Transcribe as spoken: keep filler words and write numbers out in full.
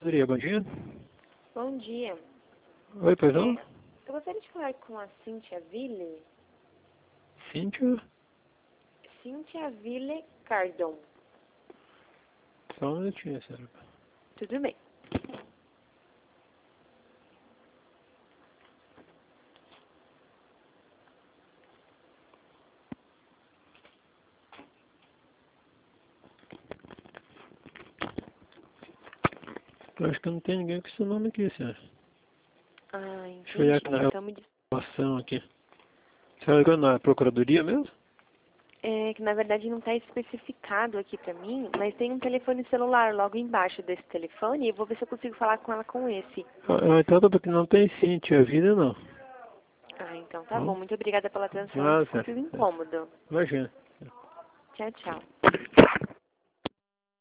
Poderia, bom dia. Bom dia. Oi, perdão? É, eu gostaria de falar com a Cíntia Ville. Cíntia? Cíntia Ville Cardon. Só um minutinho, senhora. Tudo bem. Eu acho que não tem ninguém com esse nome aqui, senhora. Ah, Deixa eu olhar entendi. aqui na Então me diz. relação aqui. A senhora ligou na procuradoria mesmo? É que na verdade não está especificado aqui pra mim, mas tem um telefone celular logo embaixo desse telefone e eu vou ver se eu consigo falar com ela com esse. Ah, então tá, porque não tem Cíntia Vida, não. Ah, então tá bom. Hum? Muito obrigada pela atenção e Ah, desculpe o certo. incômodo. Imagina. Tchau, tchau.